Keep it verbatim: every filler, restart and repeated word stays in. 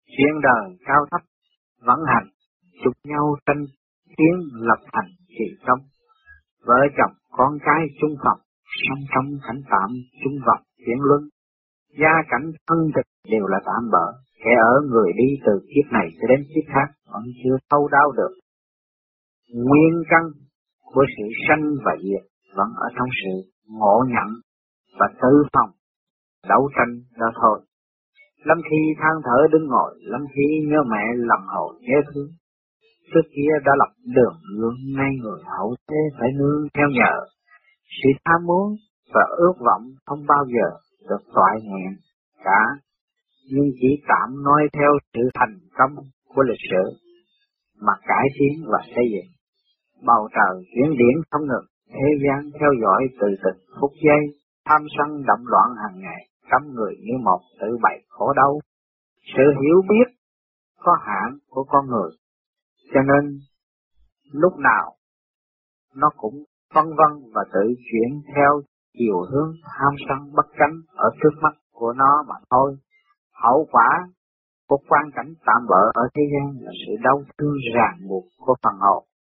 Chuyện đời cao thấp, vận hành, chúc nhau tranh tiến lập thành kỳ công. Vợ chồng con cái chung phòng, song trong cảnh tạm chung vọng chuyển luân. Gia cảnh thân thực đều là tạm bỡ, kẻ ở người đi từ kiếp này cho đến kiếp khác vẫn chưa thâu đáo được. Nguyên căn của sự sanh và diệt vẫn ở trong sự ngộ nhận và tự phòng, đấu tranh đó thôi. Lâm khi than thở đứng ngồi, lâm khi nhớ mẹ lòng hậu nhớ thương. Trước kia đã lập đường hướng, nay người hậu thế phải nương theo nhờ. Sự tham muốn và ước vọng không bao giờ được toại nguyện cả, nhưng chỉ tạm nói theo sự thành công của lịch sử mà cải tiến và xây dựng. Bầu trời chuyển điển không ngừng, thế gian theo dõi từ từng phút giây, tham sân động loạn hàng ngày, cấm người như một tự bày khổ đau. Sự hiểu biết có hạn của con người, cho nên lúc nào nó cũng phân vân và tự chuyển theo chiều hướng tham sân bất chánh ở trước mắt của nó mà thôi. Hậu quả của quan cảnh tạm bỡ ở thế gian là sự đau thương ràng buộc của phần hồn